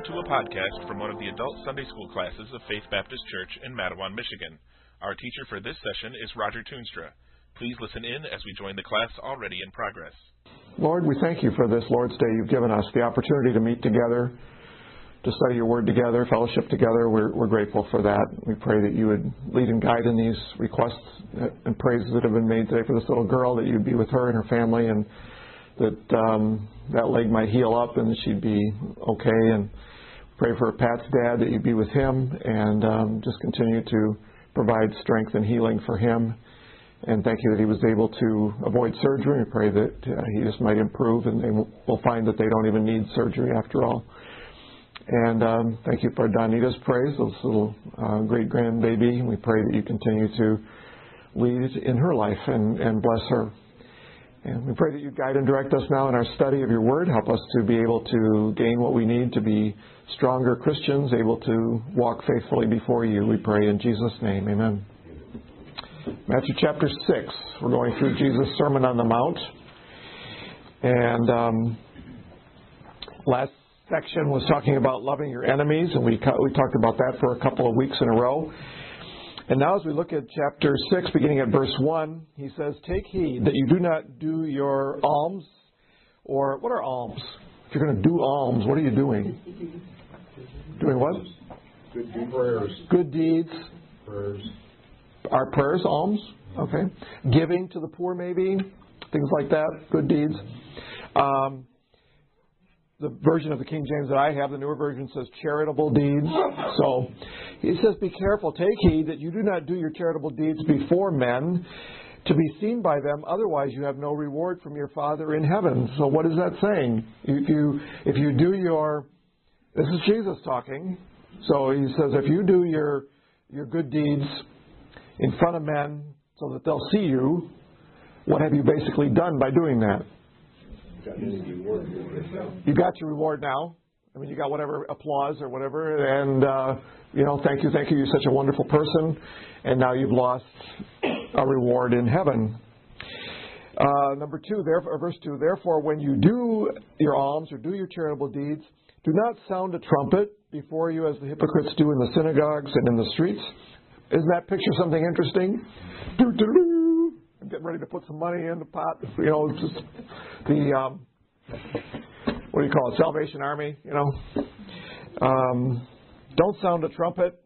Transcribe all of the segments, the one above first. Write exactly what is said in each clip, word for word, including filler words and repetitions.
Welcome to a podcast from one of the adult Sunday school classes of Faith Baptist Church in Mattawan, Michigan. Our teacher for this session is Roger Toonstra. Please listen in as we join the class already in progress. Lord, we thank you for this Lord's Day you've given us, the opportunity to meet together, to study your word together, fellowship together. We're, we're grateful for that. We pray that you would lead and guide in these requests and praises that have been made today for this little girl, that you'd be with her and her family, and that um, that leg might heal up and that she'd be okay. And pray for Pat's dad, that you'd be with him and um, just continue to provide strength and healing for him. And thank you that he was able to avoid surgery. We pray that uh, he just might improve and they will find that they don't even need surgery after all. And um, thank you for Donita's praise, this little uh, great-grandbaby. We pray that you continue to lead in her life and, and bless her. And we pray that you guide and direct us now in our study of your word. Help us to be able to gain what we need to be stronger Christians, able to walk faithfully before you. We pray in Jesus' name. Amen. Matthew chapter six. We're going through Jesus' Sermon on the Mount. And um, last section was talking about loving your enemies, and we we talked about that for a couple of weeks in a row. And now as we look at chapter six, beginning at verse one, he says, "Take heed that you do not do your alms," or what are alms? If you're going to do alms, what are you doing? Doing what? Good deeds. Prayers. Good deeds. Prayers. Are prayers alms? Okay. Giving to the poor, maybe. Things like that. Good deeds. Um, the version of the King James that I have, the newer version, says charitable deeds. So he says, be careful, take heed that you do not do your charitable deeds before men to be seen by them. Otherwise, you have no reward from your Father in heaven. So what is that saying? If you if you do your, this is Jesus talking. So he says, if you do your your good deeds in front of men so that they'll see you, what have you basically done by doing that? You got your reward now. I mean, you got whatever applause or whatever, and uh, you know, thank you, thank you. You're such a wonderful person, and now you've lost a reward in heaven. Uh, number two, therefore, verse two. Therefore, when you do your alms or do your charitable deeds, do not sound a trumpet before you, as the hypocrites do in the synagogues and in the streets. Isn't that picture something interesting? Doo-doo-doo. I'm getting ready to put some money in the pot. You know, it's just the, um, what do you call it, Salvation Army, you know. Um, don't sound a trumpet,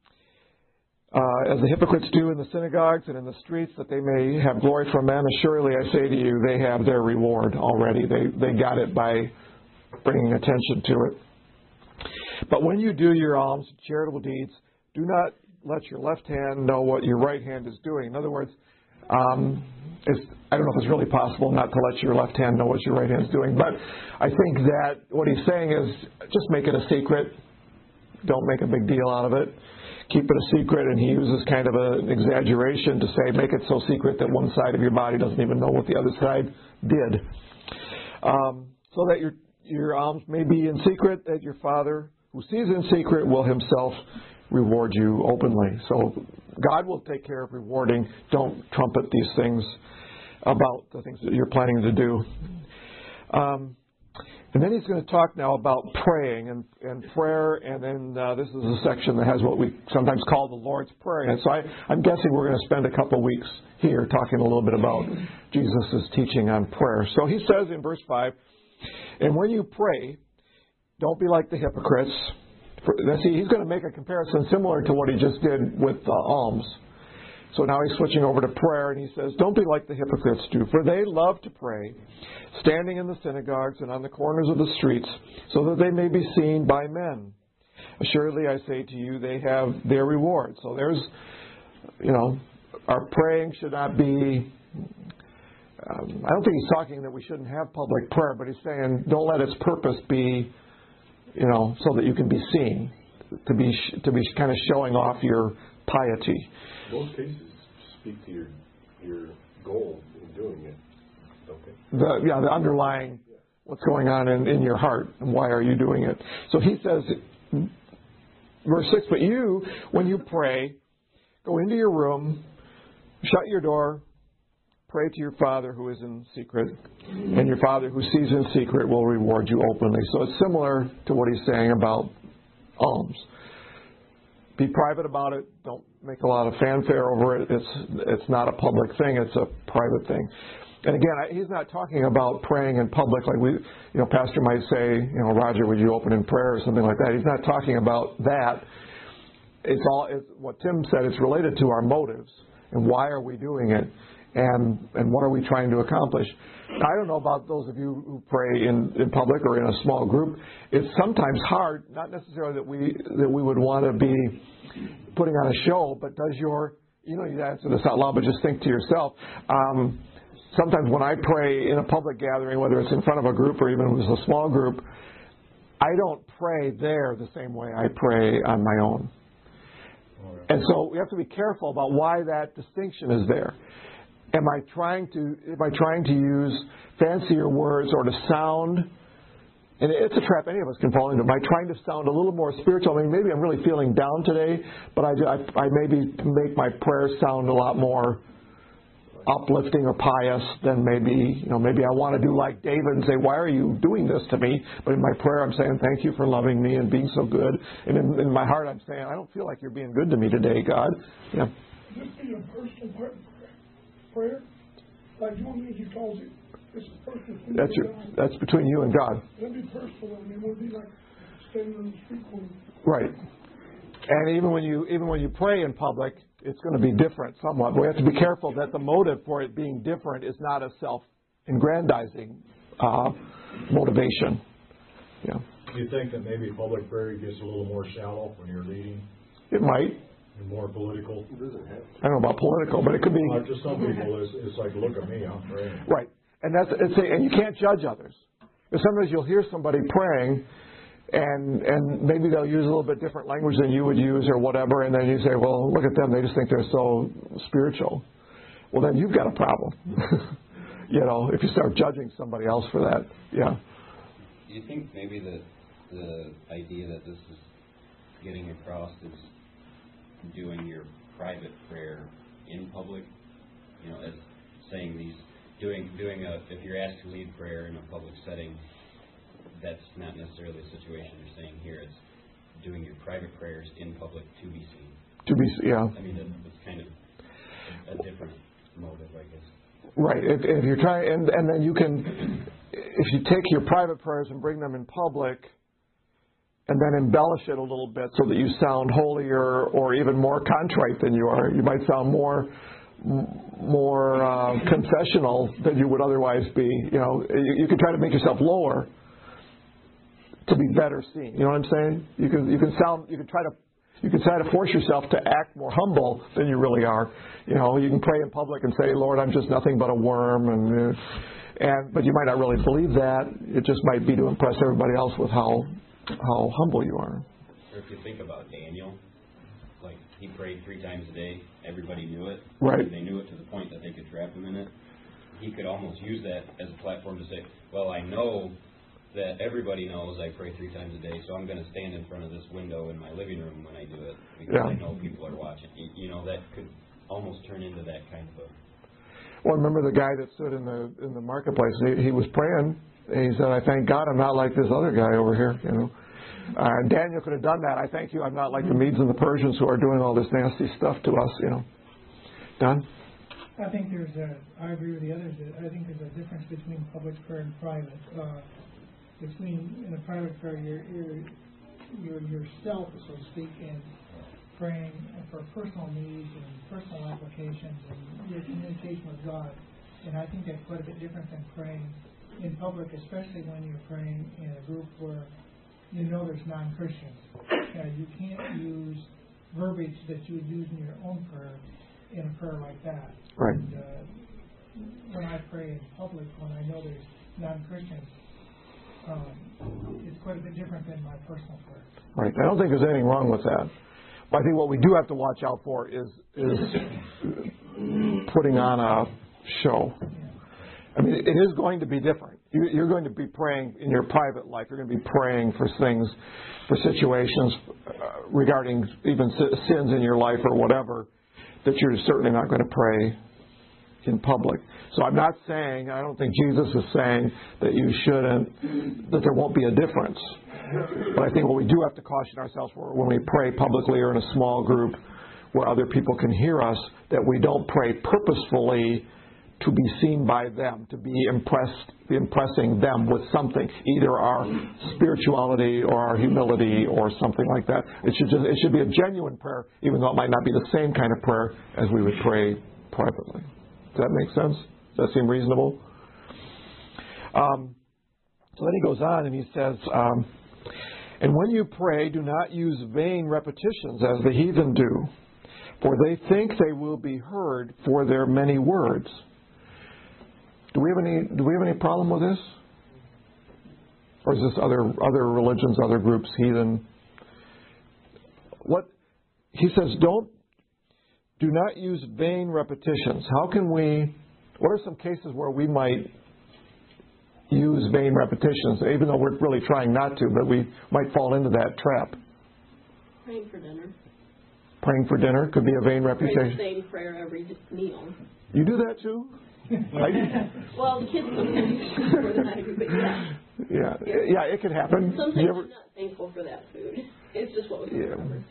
uh, as the hypocrites do in the synagogues and in the streets, that they may have glory from men. Assuredly, I say to you, they have their reward already. They, they got it by bringing attention to it. But when you do your alms, charitable deeds, do not let your left hand know what your right hand is doing. In other words, um, it's, I don't know if it's really possible not to let your left hand know what your right hand is doing, but I think that what he's saying is just make it a secret. Don't make a big deal out of it. Keep it a secret, and he uses kind of a, an exaggeration to say make it so secret that one side of your body doesn't even know what the other side did. Um, so that your, your alms may be in secret, that your Father who sees in secret will himself reward you openly. So God will take care of rewarding. Don't trumpet these things about the things that you're planning to do. Um, and then he's going to talk now about praying and, and prayer, and then uh, this is a section that has what we sometimes call the Lord's Prayer. And so I, I'm guessing we're going to spend a couple weeks here talking a little bit about Jesus' teaching on prayer. So he says in verse five, and when you pray, don't be like the hypocrites. For, see, he's going to make a comparison similar to what he just did with uh, alms. So now he's switching over to prayer, and he says, don't be like the hypocrites do, for they love to pray, standing in the synagogues and on the corners of the streets, so that they may be seen by men. Assuredly, I say to you, they have their reward. So there's, you know, our praying should not be, um, I don't think he's talking that we shouldn't have public prayer, but he's saying don't let its purpose be, you know, so that you can be seen, to be to be kind of showing off your piety. Most cases speak to your your goal in doing it, don't they? The, yeah, the underlying what's going on in, in your heart and why are you doing it. So he says, verse six, but you, when you pray, go into your room, shut your door, pray to your Father who is in secret, and your Father who sees in secret will reward you openly. So it's similar to what he's saying about alms. Be private about it. Don't make a lot of fanfare over it. It's it's not a public thing. It's a private thing. And again, I, he's not talking about praying in public like we, you know, pastor might say, you know, Roger, would you open in prayer or something like that. He's not talking about that. It's all it's, what Tim said. It's related to our motives and why are we doing it, and and what are we trying to accomplish. I don't know about those of you who pray in, in public or in a small group. It's sometimes hard, not necessarily that we that we would want to be putting on a show, but does your, you know, you answer this out loud, but just think to yourself. Um, sometimes when I pray in a public gathering, whether it's in front of a group or even if it's a small group, I don't pray there the same way I pray on my own. And so we have to be careful about why that distinction is there. Am I trying to am I trying to use fancier words or to sound, and it's a trap any of us can fall into, am I trying to sound a little more spiritual? I mean, maybe I'm really feeling down today, but I, I, I maybe make my prayers sound a lot more uplifting or pious than maybe, you know, maybe I want to do like David and say, why are you doing this to me? But in my prayer I'm saying, thank you for loving me and being so good. And in, in my heart I'm saying, I don't feel like you're being good to me today, God. Yeah. This be a personal prayer. Prayer, like John usually calls it, it's personal. That's your, that's between you and God. That'd be personal. I mean, it would be like standing on the street corner. Right. And even when you even when you pray in public, it's going to be different somewhat. But we have to be careful that the motive for it being different is not a self-aggrandizing uh, motivation. Yeah. Do you think that maybe public prayer gets a little more shallow when you're reading? It might. And more political? I don't know about political, but it could be. Well, just some people, it's, it's like, look at me, I'm praying. Right. And that's it's a, and you can't judge others. Because sometimes you'll hear somebody praying, and and maybe they'll use a little bit different language than you would use or whatever, and then you say, well, look at them, they just think they're so spiritual. Well, then you've got a problem. You know, if you start judging somebody else for that. Yeah. Do you think maybe that the idea that this is getting across is doing your private prayer in public, you know, as saying these, doing doing a, if you're asked to lead prayer in a public setting, that's not necessarily the situation you're saying here. It's doing your private prayers in public to be seen. To be, yeah. I mean, it's kind of a, a different motive, I guess. Right. If, if you're trying, and and then you can, if you take your private prayers and bring them in public, and then embellish it a little bit so that you sound holier or even more contrite than you are. You might sound more more uh, confessional than you would otherwise be. You know, you, you can try to make yourself lower to be better seen. You know what I'm saying? You can you can sound you can try to you can try to force yourself to act more humble than you really are. You know, you can pray in public and say, Lord, I'm just nothing but a worm, and and but you might not really believe that. It just might be to impress everybody else with how. how humble you are. Or if you think about Daniel, like he prayed three times a day, everybody knew it. Right. They knew it to the point that they could trap him in it. He could almost use that as a platform to say, well, I know that everybody knows I pray three times a day, so I'm going to stand in front of this window in my living room when I do it because yeah. I know people are watching. You know, that could almost turn into that kind of a... Well, remember the guy that stood in the in the marketplace, he, he was praying. And he said, I thank God I'm not like this other guy over here, you know. Uh, Daniel could have done that. I thank you I'm not like the Medes and the Persians who are doing all this nasty stuff to us, you know. Don? I think there's a, I agree with the others, I think there's a difference between public prayer and private. Uh, between, in a private prayer, you're, you're, you're yourself, so to speak, and praying for personal needs and personal applications and your communication with God. And I think that's quite a bit different than praying in public, especially when you're praying in a group where you know there's non-Christians. Uh, you can't use verbiage that you would use in your own prayer in a prayer like that. Right. And, uh, when I pray in public, when I know there's non-Christians, um, it's quite a bit different than my personal prayer. Right. I don't think there's anything wrong with that. But I think what we do have to watch out for is is putting on a show. Yeah. I mean, it is going to be different. You're going to be praying in your private life. You're going to be praying for things, for situations uh, regarding even sins in your life or whatever, that you're certainly not going to pray in public. So I'm not saying, I don't think Jesus is saying that you shouldn't, that there won't be a difference. But I think what we do have to caution ourselves for when we pray publicly or in a small group where other people can hear us, that we don't pray purposefully to be seen by them, to be impressed, impressing them with something, either our spirituality or our humility or something like that. It should just, it should be a genuine prayer, even though it might not be the same kind of prayer as we would pray privately. Does that make sense? Does that seem reasonable? Um, so then he goes on and he says, um, and when you pray, do not use vain repetitions as the heathen do, for they think they will be heard for their many words. Do we have any do we have any problem with this? Or is this other other religions, other groups, heathen? What he says, don't do not use vain repetitions. How can we what are some cases where we might use vain repetitions, even though we're really trying not to, but we might fall into that trap? Praying for dinner. Praying for dinner could be a vain reputation. Pray the same prayer every meal. You do that too? I, well, the kids sometimes use more than I do, but yeah. Yeah, yeah, it could happen. Sometimes you ever, I'm not thankful for that food. It's just what was yeah. covered.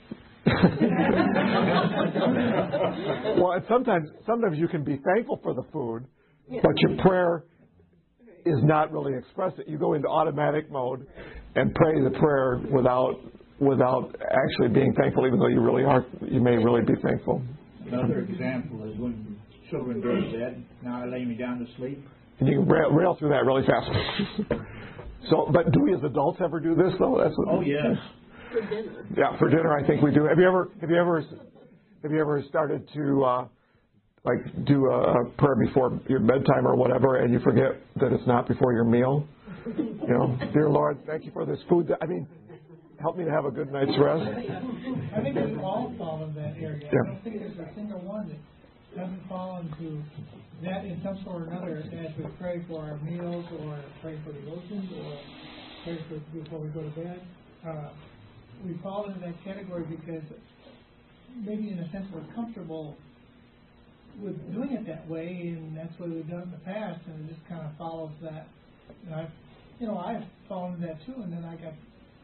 Well, and sometimes sometimes you can be thankful for the food, Yeah. but your prayer is not really expressed. You go into automatic mode and pray the prayer without without actually being thankful, even though you really are. You may really be thankful. Another example is when children go to bed. Now I lay me down to sleep. And you can rail, rail through that really fast. So, but do we as adults ever do this though? That's what, oh yes. For dinner. Yeah, for dinner I think we do. Have you ever have you ever have you ever started to uh, like do a prayer before your bedtime or whatever, and you forget that it's not before your meal? You know, dear Lord, thank you for this food. That, I mean, help me to have a good night's rest. I think we all fall in that area. Yeah. I don't think there's a single one that doesn't fall into that in some sort or another as we pray for our meals or pray for devotions or pray for before we go to bed. Uh, we fall into that category because maybe in a sense we're comfortable with doing it that way, and that's what we've done in the past, and it just kind of follows that. And I've, you know, I've fallen into that too, and then I got,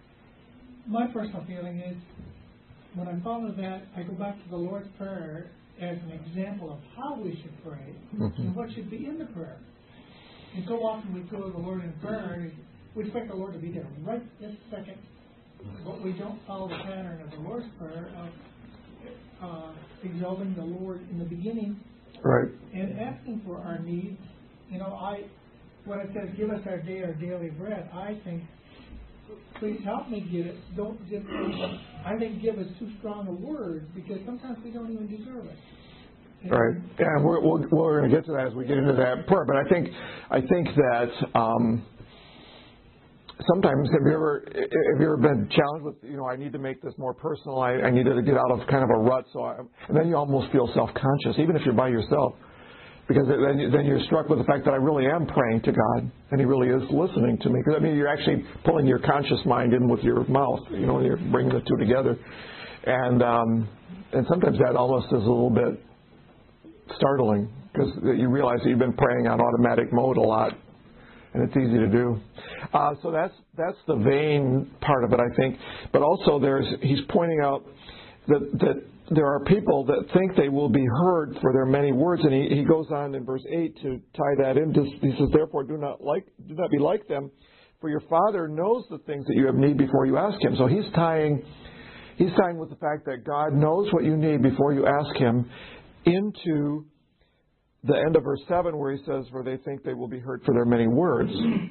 my personal feeling is when I fall into that, I go back to the Lord's Prayer as an example of how we should pray mm-hmm. and what should be in the prayer. And so often we go to the Lord in prayer and we expect the Lord to be there right this second, but we don't follow the pattern of the Lord's Prayer of uh, exalting the Lord in the beginning, right, and asking for our needs. You know, I when it says give us our day our daily bread, I think please help me get it. Don't just I think give us too strong a word because sometimes we don't even deserve it. You know? Right. Yeah, we're we're, we're going to get to that as we get into that prayer. But I think I think that. Um, Sometimes, have you ever have you ever been challenged with, you know, I need to make this more personal. I, I need to get out of kind of a rut. So, I, and then you almost feel self-conscious, even if you're by yourself, because then you, then you're struck with the fact that I really am praying to God, and He really is listening to me. Because I mean, you're actually pulling your conscious mind in with your mouth, you know, and you're bringing the two together, and um, and sometimes that almost is a little bit startling because you realize that you've been praying on automatic mode a lot. And it's easy to do. Uh, so that's that's the vain part of it, I think. But also, there's he's pointing out that that there are people that think they will be heard for their many words, and he, he goes on in verse eight to tie that in. He says, "Therefore, do not like do not be like them, for your Father knows the things that you have need before you ask Him." So he's tying he's tying with the fact that God knows what you need before you ask Him into the end of verse seven where he says, for they think they will be heard for their many words.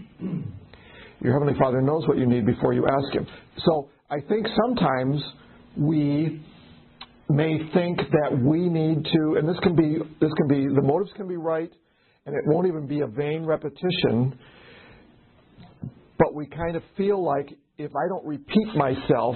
Your Heavenly Father knows what you need before you ask Him. So I think sometimes we may think that we need to, and this can be, this can be, the motives can be right, and it won't even be a vain repetition, but we kind of feel like if I don't repeat myself,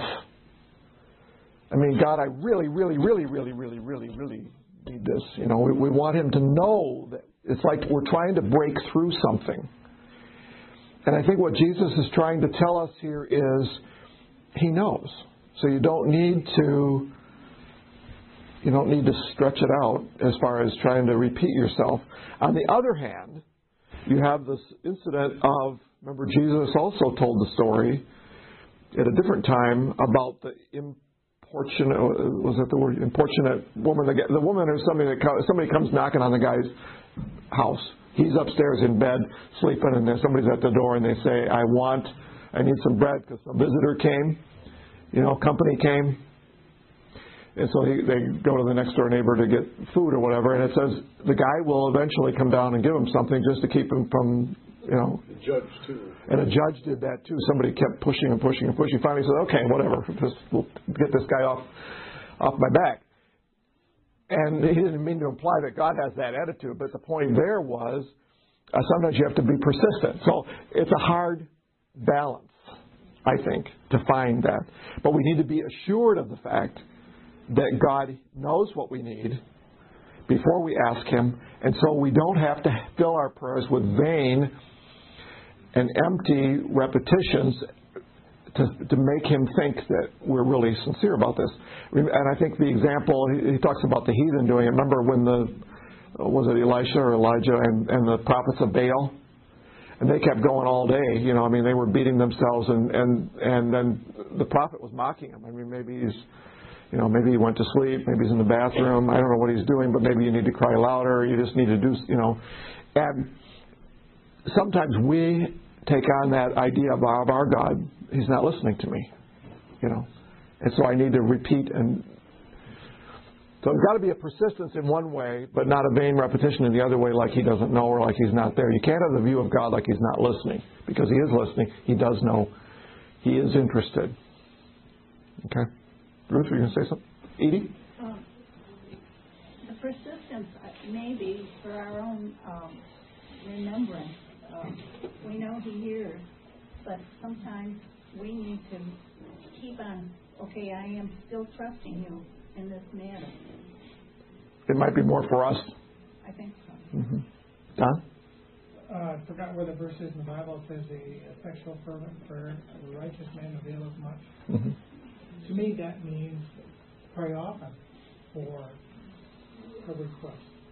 I mean, God, I really, really, really, really, really, really, really need this. You know, we, we want Him to know that it's like we're trying to break through something. And I think what Jesus is trying to tell us here is He knows. So you don't need to You don't need to stretch it out as far as trying to repeat yourself. On the other hand, you have this incident of, remember, Jesus also told the story at a different time about the importunate, was that the word, importunate woman, the, the woman or somebody that somebody comes knocking on the guy's house. He's upstairs in bed sleeping, and then somebody's at the door, and they say, I want, I need some bread because some visitor came, you know, company came. And so he, they go to the next door neighbor to get food or whatever, and it says the guy will eventually come down and give him something just to keep him from, you know. The judge, too. And a judge did that, too. Somebody kept pushing and pushing and pushing. Finally said, okay, whatever, just, we'll get this guy off, off my back. And he didn't mean to imply that God has that attitude, but the point there was uh, sometimes you have to be persistent. So it's a hard balance, I think, to find that. But we need to be assured of the fact that God knows what we need before we ask Him, and so we don't have to fill our prayers with vain and empty repetitions to, to make Him think that we're really sincere about this. And I think the example, he, he talks about the heathen doing it. Remember when the, was it Elisha or Elijah and, and the prophets of Baal? And they kept going all day. You know, I mean, they were beating themselves, and, and, and then the prophet was mocking them. I mean, maybe he's, you know, maybe he went to sleep, maybe he's in the bathroom. I don't know what he's doing, but maybe you need to cry louder. You just need to do, you know. And sometimes we take on that idea of our, of our God. He's not listening to me, you know. And so I need to repeat. And so there's got to be a persistence in one way, but not a vain repetition in the other way, like He doesn't know or like He's not there. You can't have the view of God like He's not listening, because He is listening. He does know. He is interested. Okay? Ruth, were you going to say something? Edie? Um, the persistence, uh, maybe for our own um, remembrance. Um, we know He hears, but sometimes we need to keep on, okay, I am still trusting You in this matter. It might be more for us. I think so. Mm-hmm. Don? Uh, I forgot where the verse is in the Bible. It says the effectual fervent prayer of a righteous man availeth much. Mm-hmm. To me, that means pray often for a request.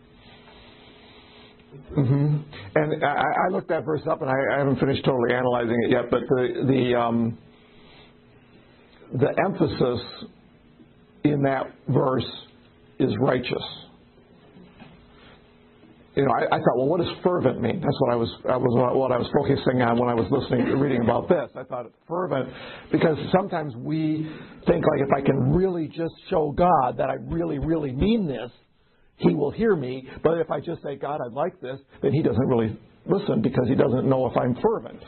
Mm-hmm. And I, I looked that verse up, and I, I haven't finished totally analyzing it yet. But the the um, the emphasis in that verse is righteous. You know, I, I thought, well, what does fervent mean? That's what I was, I was what I was focusing on when I was listening, reading about this. I thought fervent, because sometimes we think like, if I can really just show God that I really, really mean this, He will hear me. But if I just say, God, I'd like this, then He doesn't really listen, because He doesn't know if I'm fervent.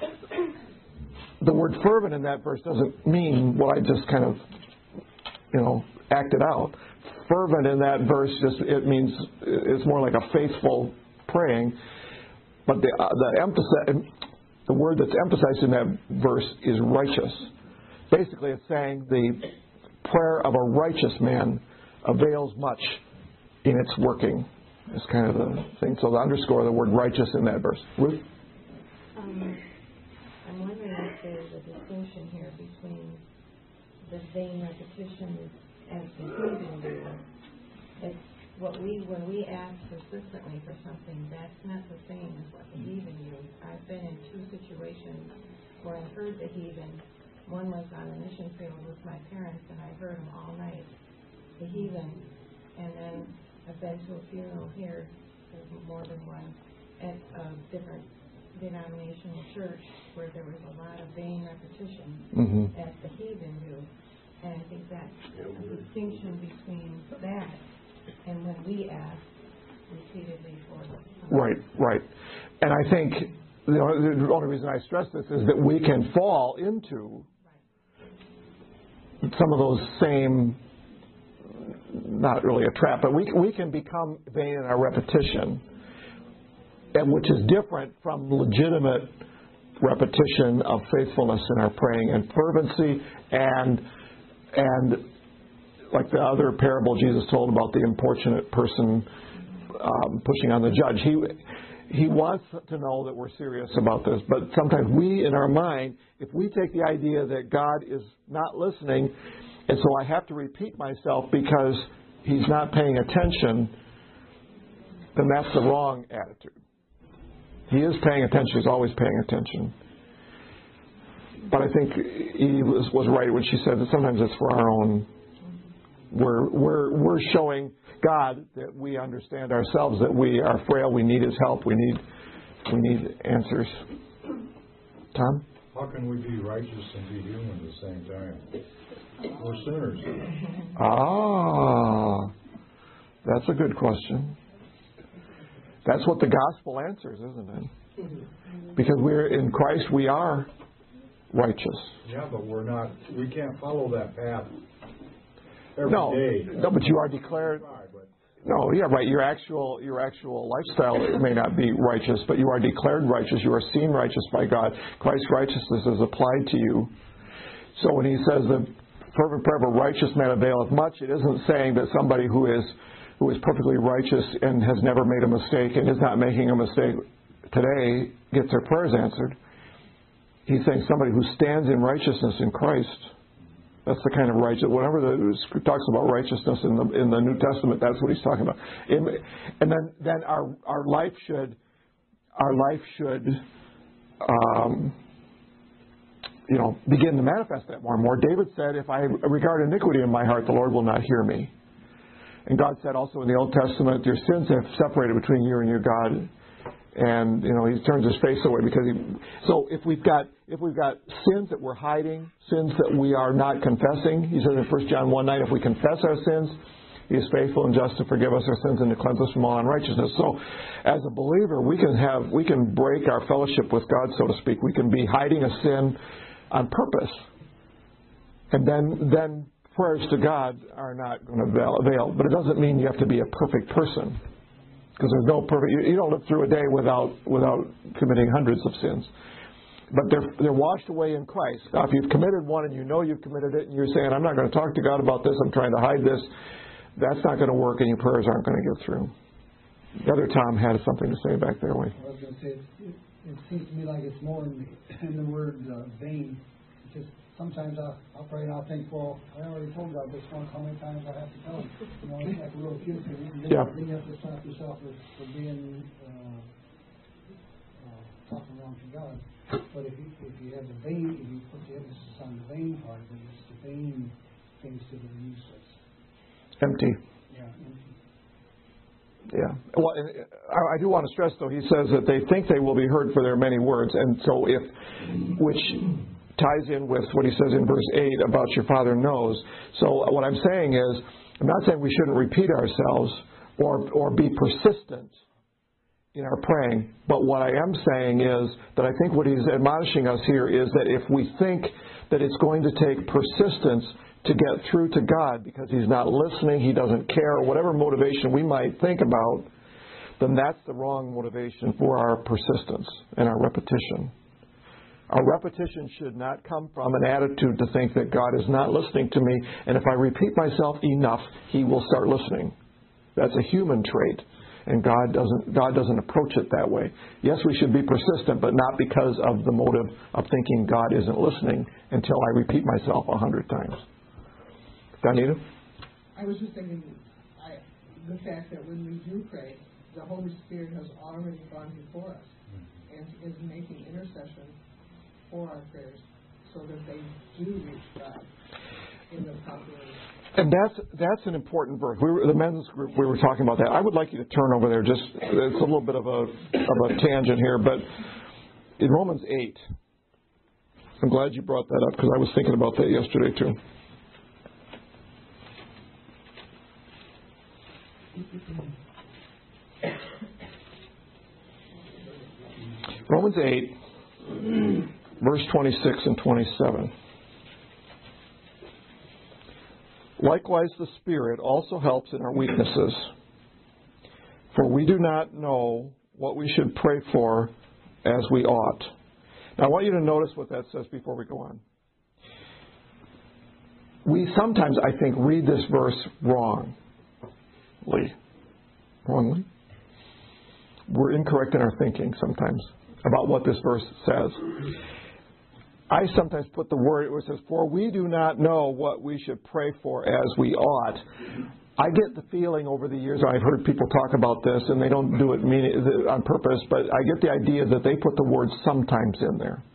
The word fervent in that verse doesn't mean what I just kind of, you know, acted out. Fervent in that verse, just it means it's more like a faithful praying. But the uh, the emphasis, the word that's emphasized in that verse is righteous. Basically, it's saying the prayer of a righteous man avails much in its working. It's kind of the thing. So to underscore the word righteous in that verse. Ruth? Um, I'm wondering if there's a distinction here between the vain repetition as the heathen do. It's what we, when we ask persistently for something, that's not the same as what the heathen do. I've been in two situations where I heard the heathen. One was on a mission field with my parents, and I heard them all night, the heathen. And then I've been to a funeral here, there's more than one, at a different denominational church where there was a lot of vain repetition, mm-hmm. as the heathen do. And I think that's a distinction between that and when we ask repeatedly for something. Right, right. And I think the only, the only reason I stress this is that we can fall into some of those same, not really a trap, but we, we can become vain in our repetition, and which is different from legitimate repetition of faithfulness in our praying and fervency, and and like the other parable Jesus told about the importunate person um, pushing on the judge. He he wants to know that we're serious about this, but sometimes we, in our mind, if we take the idea that God is not listening, and so I have to repeat myself because he's not paying attention, then that's the wrong attitude. He is paying attention. He's always paying attention. But I think Eve was, was right when she said that sometimes it's for our own. We're, we're, we're showing God that we understand ourselves, that we are frail, we need His help, we need, we need answers. Tom? How can we be righteous and be human at the same time? We're sinners. Ah, that's a good question. That's what the gospel answers, isn't it? Because we're in Christ, we are righteous. Yeah, but we're not. We can't follow that path every no, day. No, but you are declared. No, yeah, right. Your actual your actual lifestyle may not be righteous, but you are declared righteous. You are seen righteous by God. Christ's righteousness is applied to you. So when He says the fervent prayer of a righteous man availeth much, it isn't saying that somebody who is who is perfectly righteous and has never made a mistake and is not making a mistake today gets their prayers answered. He's saying somebody who stands in righteousness in Christ. That's the kind of righteous. Whenever the Scripture talks about righteousness in the in the New Testament, that's what he's talking about. In, and then then our our life should our life should um, you know begin to manifest that more and more. David said, "If I regard iniquity in my heart, the Lord will not hear me." And God said also in the Old Testament, "Your sins have separated between you and your God." And you know He turns His face away because He. So if we've got if we've got sins that we're hiding, sins that we are not confessing, He says in First John one nine, if we confess our sins, He is faithful and just to forgive us our sins and to cleanse us from all unrighteousness. So, as a believer, we can have we can break our fellowship with God, so to speak. We can be hiding a sin on purpose, and then then prayers to God are not going to avail. But it doesn't mean you have to be a perfect person. Because there's no perfect. You, you don't live through a day without without committing hundreds of sins, but they're they're washed away in Christ. Now, if you've committed one and you know you've committed it, and you're saying, "I'm not going to talk to God about this. I'm trying to hide this," that's not going to work, and your prayers aren't going to get through. The other Tom had something to say back there. Way. I was going to say it, it, it seems to me like it's more in the, in the word uh, vain. Just sometimes I, I'll pray and I'll think, well, I already told God this once, how many times I have to tell Him? You know, it's like a little kid thing. You yeah. Then you have to stop yourself for, for being uh, uh, talking wrong to God. But if you, if you have the vain, if you put the emphasis on the vain part, then it's the vain things that are useless. Empty. Yeah, empty. Yeah. Well, I do want to stress, though, he says that they think they will be heard for their many words, and so if which. ties in with what he says in verse eight about your Father knows. So what I'm saying is, I'm not saying we shouldn't repeat ourselves or or be persistent in our praying, but what I am saying is that I think what he's admonishing us here is that if we think that it's going to take persistence to get through to God because He's not listening, He doesn't care, or whatever motivation we might think about, then that's the wrong motivation for our persistence and our repetition. Our repetition should not come from an attitude to think that God is not listening to me, and if I repeat myself enough, He will start listening. That's a human trait, and God doesn't God doesn't approach it that way. Yes, we should be persistent, but not because of the motive of thinking God isn't listening until I repeat myself a hundred times. Donita? I was just thinking, I, the fact that when we do pray, the Holy Spirit has already gone before us and is making intercession for our prayers so that they do reach God in the proper way. And that's that's an important verse. We were, the men's group, we were talking about that. I would like you to turn over there. Just it's a little bit of a of a tangent here, but in Romans eight, I'm glad you brought that up because I was thinking about that yesterday too. Romans eight, verse twenty-six and twenty-seven. Likewise, the Spirit also helps in our weaknesses. For we do not know what we should pray for as we ought. Now, I want you to notice what that says before we go on. We sometimes, I think, read this verse wrongly. Wrongly. We're incorrect in our thinking sometimes about what this verse says. I sometimes put the word, it says, for we do not know what we should pray for as we ought. I get the feeling over the years, I've heard people talk about this, and they don't do it mean, on purpose, but I get the idea that they put the word sometimes in there.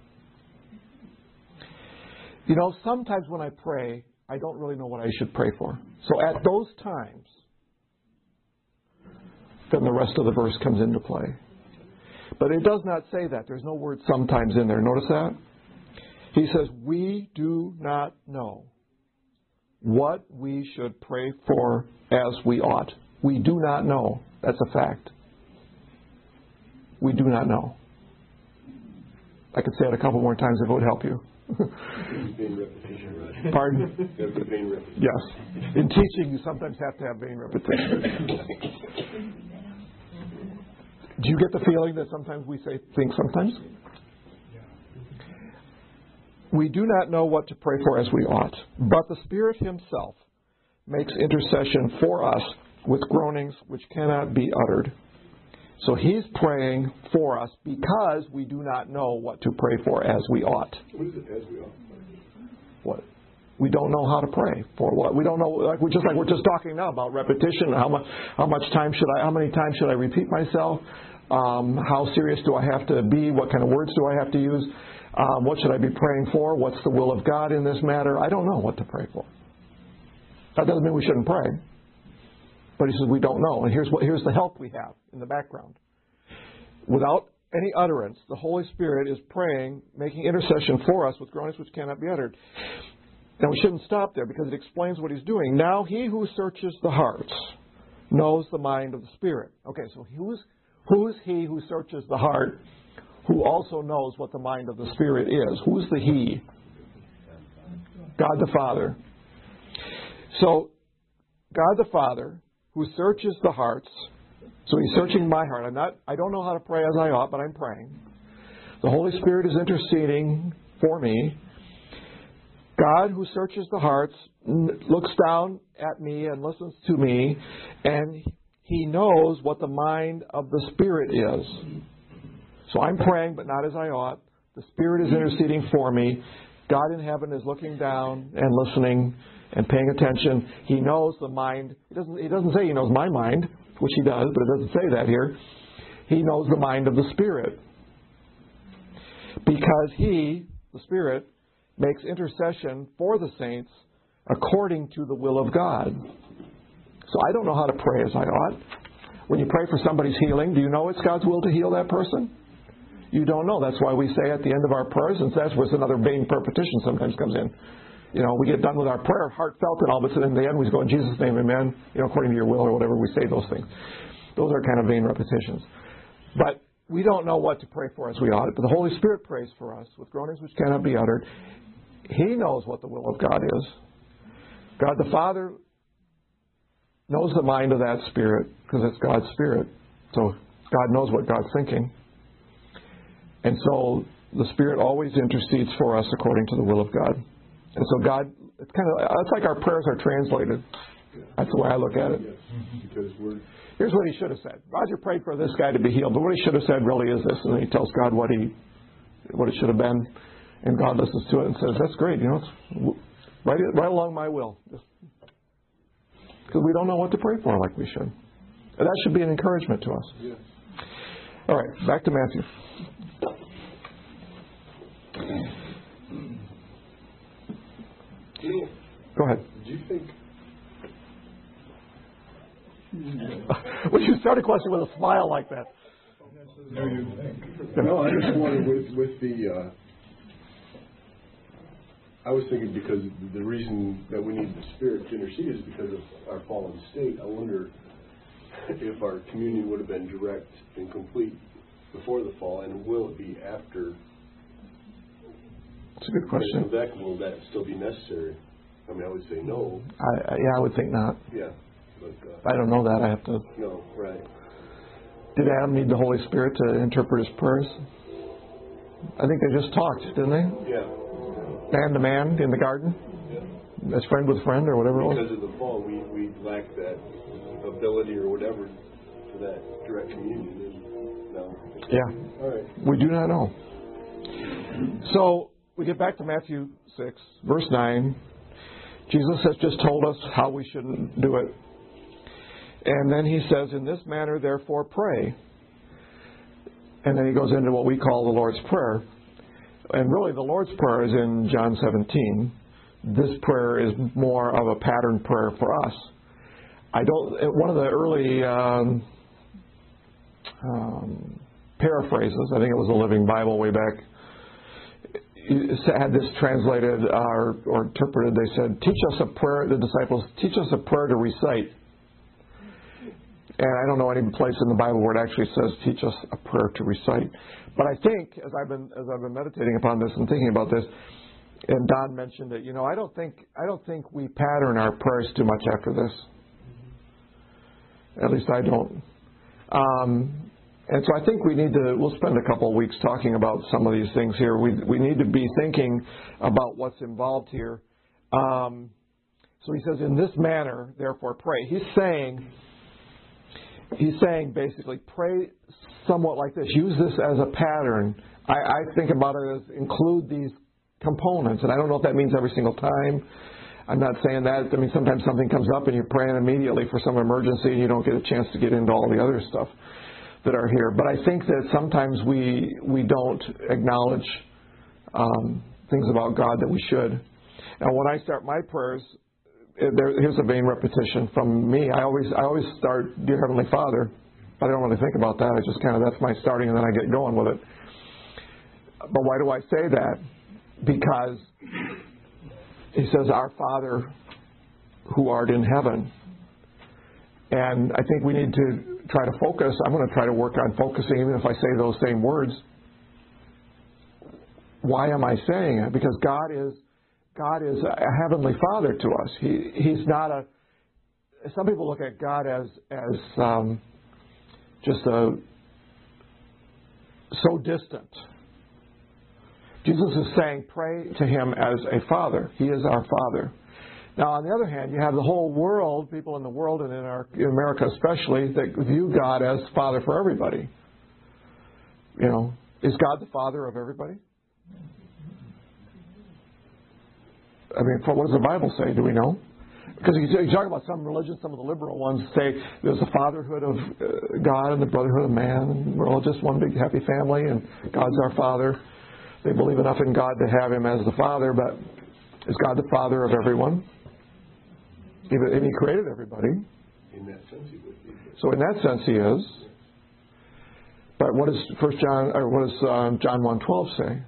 You know, sometimes when I pray, I don't really know what I should pray for. So at those times, then the rest of the verse comes into play. But it does not say that. There's no word sometimes in there. Notice that? He says, we do not know what we should pray for as we ought. We do not know. That's a fact. We do not know. I could say it a couple more times if it would help you. Vain repetition, right? Pardon? Vain repetition. Yes. In teaching, you sometimes have to have vain repetition. Do you get the feeling that sometimes we say things sometimes? We do not know what to pray for as we ought, but the Spirit Himself makes intercession for us with groanings which cannot be uttered. So He's praying for us because we do not know what to pray for as we ought. What is it, as we ought? What? We don't know how to pray for what? We don't know. Like we just like we're just talking now about repetition. How much? How much time should I? How many times should I repeat myself? Um, how serious do I have to be? What kind of words do I have to use? Um, what should I be praying for? What's the will of God in this matter? I don't know what to pray for. That doesn't mean we shouldn't pray. But he says we don't know. And here's what here's the help we have in the background. Without any utterance, the Holy Spirit is praying, making intercession for us with groanings which cannot be uttered. Now we shouldn't stop there because it explains what he's doing. Now he who searches the hearts knows the mind of the Spirit. Okay, so who's who's he who searches the heart, who also knows what the mind of the Spirit is? Who's the he? God the Father. So God the Father, who searches the hearts. So He's searching my heart. I'm not. I don't know how to pray as I ought, but I'm praying. The Holy Spirit is interceding for me. God, who searches the hearts, looks down at me and listens to me, and He knows what the mind of the Spirit is. So I'm praying, but not as I ought. The Spirit is interceding for me. God in heaven is looking down and listening and paying attention. He knows the mind. He doesn't, he doesn't say He knows my mind, which He does, but it doesn't say that here. He knows the mind of the Spirit. Because He, the Spirit, makes intercession for the saints according to the will of God. So I don't know how to pray as I ought. When you pray for somebody's healing, do you know it's God's will to heal that person? You don't know. That's why we say at the end of our prayers, and that's where another vain repetition sometimes comes in. You know, we get done with our prayer, heartfelt, and all of a sudden in the end we go, in Jesus' name, amen, you know, according to your will or whatever, we say those things. Those are kind of vain repetitions. But we don't know what to pray for as we ought, but the Holy Spirit prays for us with groanings which cannot be uttered. He knows what the will of God is. God the Father knows the mind of that Spirit because it's God's Spirit. So God knows what God's thinking. And so the Spirit always intercedes for us according to the will of God. And so God, it's kind of, it's like our prayers are translated. That's the way I look at it. Yes, because we're... Here's what he should have said. Roger prayed for this guy to be healed, but what he should have said really is this. And then he tells God what he, what it should have been. And God listens to it and says, that's great, you know, it's right, right along my will. Because we don't know what to pray for like we should. And that should be an encouragement to us. Yes. All right, back to Matthew. Go ahead. Do you think... Well, you start a question with a smile like that. No, I just wanted with, with the... Uh, I was thinking because the reason that we need the Spirit to intercede is because of our fallen state. I wonder if our communion would have been direct and complete before the fall, and will it be after? That's a good question. If that, will that still be necessary? I mean, I would say no. I, yeah, I would think not. Yeah. But, uh, I don't know that. I have to... No, right. Did Adam need the Holy Spirit to interpret his prayers? I think they just talked, didn't they? Yeah. Man to man in the garden? Yeah. As friend with friend or whatever it was? Because of the fall, we, we lack that ability or whatever for that direct communion. And, no. Yeah. All right. We do not know. So, we get back to Matthew six, verse nine. Jesus has just told us how we shouldn't do it. And then he says, in this manner, therefore, pray. And then he goes into what we call the Lord's Prayer. And really, the Lord's Prayer is in John seventeen. This prayer is more of a pattern prayer for us. I don't. One of the early um, um, paraphrases, I think it was the Living Bible way back, had this translated or, or interpreted. They said, "Teach us a prayer." The disciples, teach us a prayer to recite. And I don't know any place in the Bible where it actually says, "Teach us a prayer to recite." But I think, as I've been as I've been meditating upon this and thinking about this, and Don mentioned it, you know, I don't think I don't think we pattern our prayers too much after this. At least I don't. Um, and so I think we need to. We'll spend a couple of weeks talking about some of these things here. We we need to be thinking about what's involved here. Um, so he says, "In this manner, therefore, pray." He's saying. He's saying basically, pray somewhat like this. Use this as a pattern. I, I think about it as include these components. And I don't know if that means every single time. I'm not saying that. I mean, sometimes something comes up and you're praying immediately for some emergency and you don't get a chance to get into all the other stuff that are here. But I think that sometimes we we don't acknowledge um, things about God that we should. Now, when I start my prayers, There, here's a vain repetition from me. I always I always start, "Dear Heavenly Father," but I don't really think about that. I just kind of, that's my starting, and then I get going with it. But why do I say that? Because he says, "Our Father who art in heaven." And I think we need to try to focus. I'm going to try to work on focusing, even if I say those same words. Why am I saying it? Because God is God is a heavenly Father to us. He He's not a. Some people look at God as as um, just a so distant. Jesus is saying, pray to Him as a Father. He is our Father. Now, on the other hand, you have the whole world, people in the world and in, our, in America especially, that view God as Father for everybody. You know, is God the Father of everybody? I mean, what does the Bible say? Do we know? Because you talk about some religions, some of the liberal ones say there's the fatherhood of God and the brotherhood of man, and we're all just one big happy family, and God's our Father. They believe enough in God to have Him as the Father, but is God the Father of everyone? And He created everybody. In that sense, He would be. So in that sense, He is. But what does First John or what does um, John one twelve say?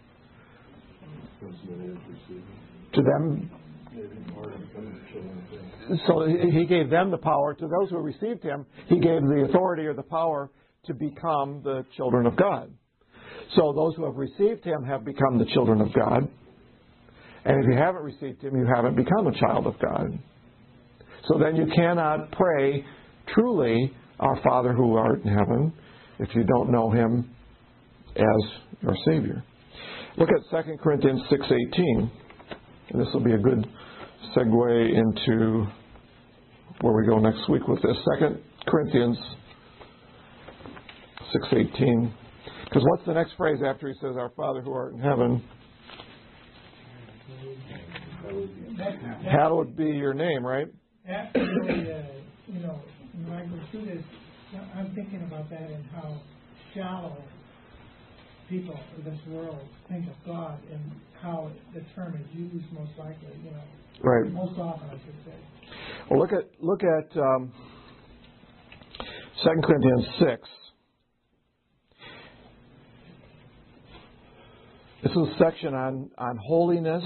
To them. So He gave them the power. To those who received Him, He gave the authority or the power to become the children of God. So those who have received Him have become the children of God. And if you haven't received Him, you haven't become a child of God. So then you cannot pray truly, "Our Father who art in heaven," if you don't know Him as your Savior. Look at Second Corinthians six eighteen. And this will be a good segue into where we go next week with this. Second Corinthians six eighteen. Because what's the next phrase after he says, "Our Father who art in heaven"? Hallowed be your name, right? Actually, uh, you know, when I go through this, I'm thinking about that and how shallow people of this world think of God and how the term is used most likely, you know. Right. Most often, I should say. Well, look at look at um, Second Corinthians six. This is a section on, on holiness.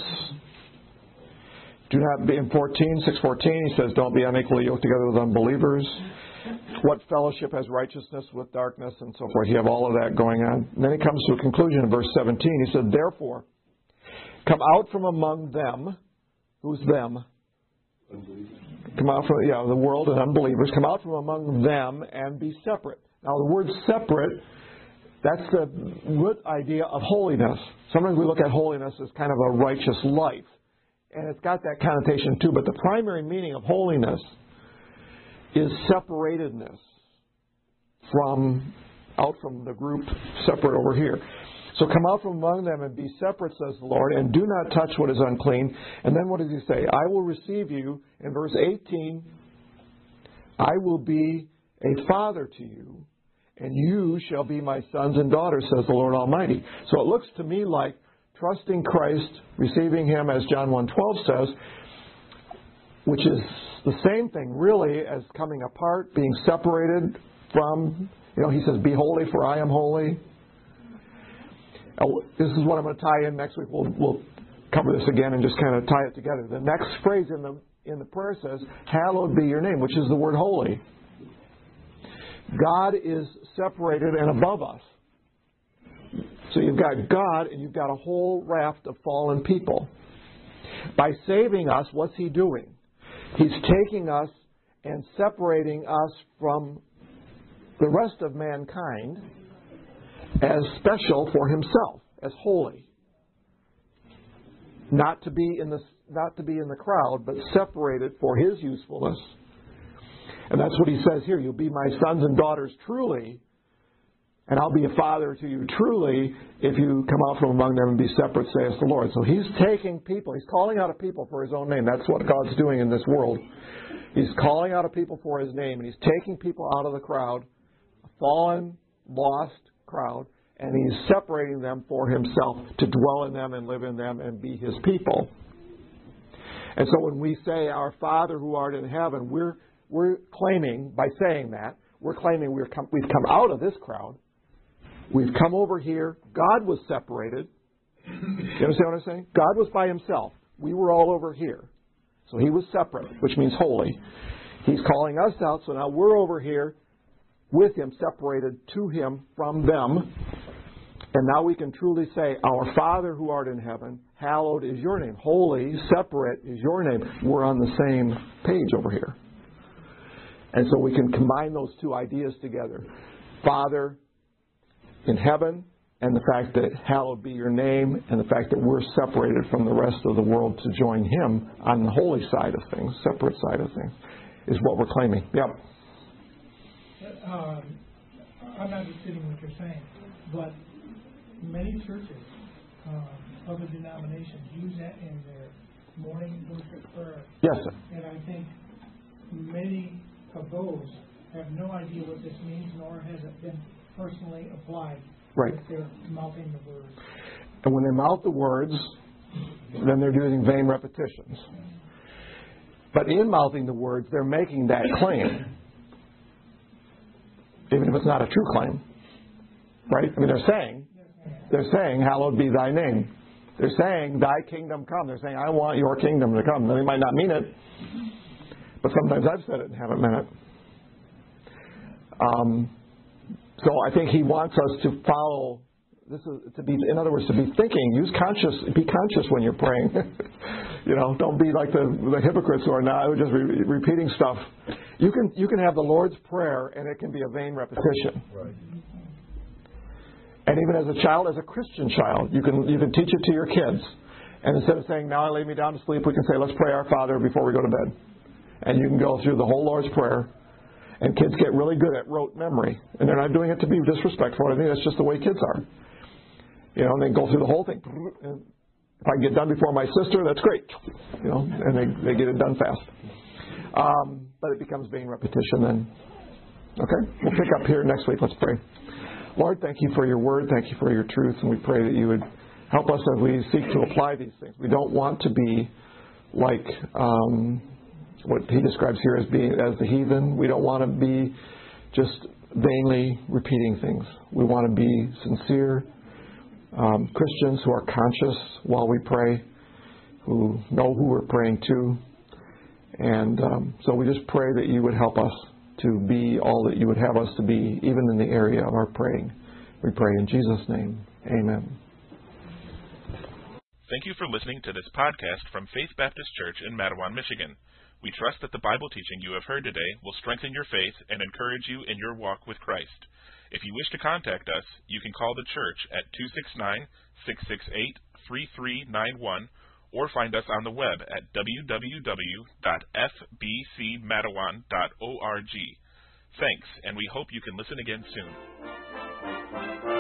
Do not be in fourteen, six fourteen. He says, "Don't be unequally yoked together with unbelievers." What fellowship has righteousness with darkness, and so forth. You have all of that going on. And then he comes to a conclusion in verse seventeen. He said, "Therefore, come out from among them." Who's them? Unbelievers. Come out from yeah the world and unbelievers. Come out from among them and be separate. Now, the word "separate," that's the root idea of holiness. Sometimes we look at holiness as kind of a righteous life. And it's got that connotation too. But the primary meaning of holiness is separatedness from out from the group, separate over here. So come out from among them and be separate, says the Lord, and do not touch what is unclean. And then what does He say? I will receive you, in verse eighteen, I will be a father to you, and you shall be my sons and daughters, says the Lord Almighty. So it looks to me like trusting Christ, receiving Him, as John one twelve says, which is the same thing, really, as coming apart, being separated from, you know, He says, be holy, for I am holy. This is what I'm going to tie in next week. We'll, we'll cover this again and just kind of tie it together. The next phrase in the in the prayer says, hallowed be your name, which is the word holy. God is separated and above us. So you've got God and you've got a whole raft of fallen people. By saving us, what's He doing? He's taking us and separating us from the rest of mankind as special for Himself, as holy. Not to be in the not to be in the crowd, but separated for His usefulness. And that's what He says here. You'll be my sons and daughters truly, and I'll be a father to you truly if you come out from among them and be separate, saith the Lord. So He's taking people. He's calling out a people for His own name. That's what God's doing in this world. He's calling out a people for His name, and He's taking people out of the crowd, a fallen, lost crowd, and He's separating them for Himself to dwell in them and live in them and be His people. And so when we say, our Father who art in heaven, we're we're claiming, by saying that, we're claiming we're come, we've come out of this crowd. We've come over here. God was separated. You understand what I'm saying? God was by Himself. We were all over here. So He was separate, which means holy. He's calling us out, so now we're over here with Him, separated to Him from them. And now we can truly say, our Father who art in heaven, hallowed is your name. Holy, separate is your name. We're on the same page over here. And so we can combine those two ideas together. Father in heaven, and the fact that hallowed be your name, and the fact that we're separated from the rest of the world to join Him on the holy side of things, separate side of things, is what we're claiming. Yep. Um, I'm not disputing what you're saying, but many churches, um, other denominations, use that in their morning worship prayer. Yes, sir. And I think many of those have no idea what this means, nor has it been personally applied. Right. If they're mouthing the words. And when they mouth the words, then they're using vain repetitions. But in mouthing the words, they're making that claim, even if it's not a true claim. Right? I mean, they're saying, they're saying, hallowed be thy name. They're saying, thy kingdom come. They're saying, I want your kingdom to come. Now, they might not mean it, but sometimes I've said it and haven't meant it. Um, so I think He wants us to follow. This is to be, in other words, to be thinking. Use conscious. Be conscious when you're praying. You know, don't be like the, the hypocrites who are now just re- repeating stuff. You can you can have the Lord's Prayer, and it can be a vain repetition. Right. And even as a child, as a Christian child, you can you can teach it to your kids. And instead of saying, now I lay me down to sleep, we can say, let's pray our Father before we go to bed. And you can go through the whole Lord's Prayer. And kids get really good at rote memory. And they're not doing it to be disrespectful. I think that's just the way kids are. You know, and they go through the whole thing. And if I can get done before my sister, that's great. You know, and they, they get it done fast. Um, but it becomes vain repetition then. Okay? We'll pick up here next week. Let's pray. Lord, thank You for Your word. Thank You for Your truth. And we pray that You would help us as we seek to apply these things. We don't want to be like um, what He describes here as being as the heathen. We don't want to be just vainly repeating things. We want to be sincere um, Christians who are conscious while we pray, who know who we're praying to. And um, so we just pray that You would help us to be all that You would have us to be, even in the area of our praying. We pray in Jesus' name. Amen. Thank you for listening to this podcast from Faith Baptist Church in Matawan, Michigan. We trust that the Bible teaching you have heard today will strengthen your faith and encourage you in your walk with Christ. If you wish to contact us, you can call the church at two six nine, six six eight, three three nine one or find us on the web at w w w dot f b c matawan dot org. Thanks, and we hope you can listen again soon.